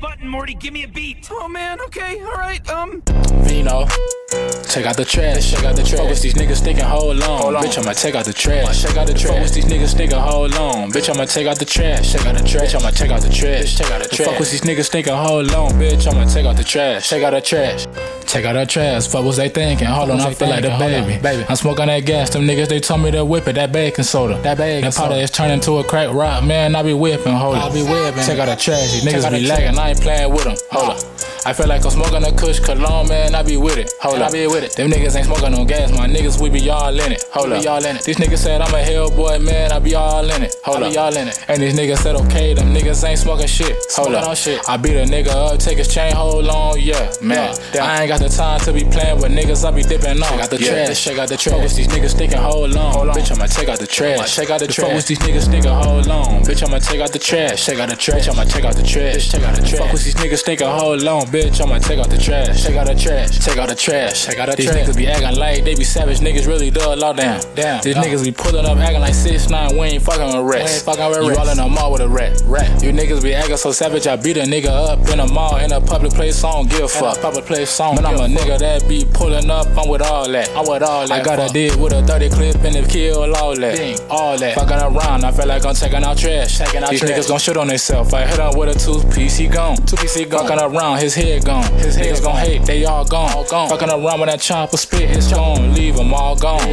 button, Morty. Give me a beat. Oh man, okay, alright, Vino, take out the trash, take out the trash. Fuck with these niggas thinking, hold on. Bitch, I'ma take out the trash, take out the trash. Fuck with these niggas thinking, hold on. Bitch, I'ma take out the trash, take out the trash. Bitch, I'ma take out the trash, take out the trash. Fuck with these niggas thinking, hold on. Bitch, I'ma take out the trash, take out the trash. Take out the trash, fuck what they thinking. Hold on, I feel like the baby. I'm smoking that gas, them niggas, they told me to whip it, that baking soda. That powder is turning to a crack rock, man, I be whipping, hold up. Take out the trash, these niggas be lagging, I ain't playing with them, hold up. I feel like I'm smoking a Kush cologne, man, I be with it, hold up. I be with it. Them niggas ain't smoking no gas, my niggas, we be all in it, hold up. These niggas said I'm a Hellboy, man, I be all in it, hold up. And these niggas said okay, them niggas ain't smoking shit, hold up. I beat a nigga up, take his chain, hold on, yeah, man. I ain't got the time to be playing with niggas, I be dipping on. Shake out the trash, shake out the trash. Fuck with these niggas thinking, hold on. Bitch, I'ma take out the trash, shake out the trash. Fuck with these niggas thinking, hold on. Bitch, I'ma take out the trash, shake out the trash. I'ma take out the trash, take out the trash. Fuck with these niggas thinking, hold on. Bitch, I'ma take out the trash, take out the trash, take out the trash, take out the trash. These niggas be acting like they be savage, niggas really dug low down. These niggas be pulling up acting like 6ix9ine, we ain't fucking with rats. You all in the mall with a rat. You niggas be acting so savage, I beat a nigga up in a mall, in a public place, so I don't give a fuck. Public place song, man, I'm a nigga that be pulling up, I'm with all that. I got a dig with a 30 clip and it kill all that. All that. Fucking around, I feel like I'm taking out trash. These niggas gon' shit on themselves. I hit him with a 2-piece, he gone. Fucking around, his head gone. His niggas gon' hate, they all gone. Fucking around when that chopper spit, it's gone. Leave them all gone.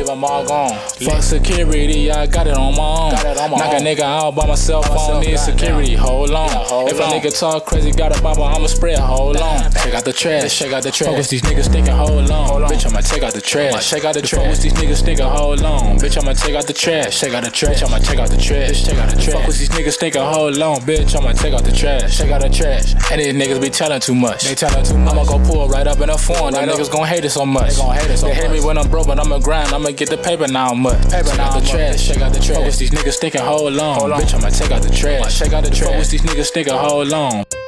Fuck security, I got it on my own. Knock a nigga out by myself, I don't need security. Hold on. If a nigga talk crazy, got a bobble, I'ma spread. Hold on. Take out the trash, shake out the trash. Fuck with these niggas thinking, hold on. Bitch, I'ma take out the trash, shake out the trash. Fuck with these niggas thinking, hold on. Bitch, I'ma take out the trash, shake out the trash. I'ma take out the trash, take out the trash. Fuck with these niggas thinking, hold on. Bitch, I'ma take out the trash, shake out the trash. And these niggas be telling too much. I'ma go pull right up in a phone. Them niggas gon' hate it so much. They hate me when I'm broke, but I'ma grind. I'ma get the paper now much. Shake out the trash, shake out the trash. Fuck with these niggas thinking, hold on. Bitch, I'ma take out the trash, shake out the trash. Fuck with these niggas thinking, hold on.